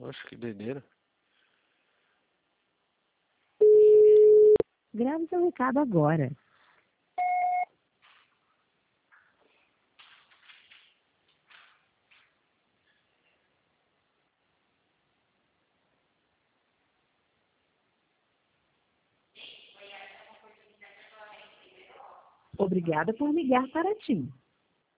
Oxe, que doideira. Grave seu recado agora. Obrigada por ligar para TIM.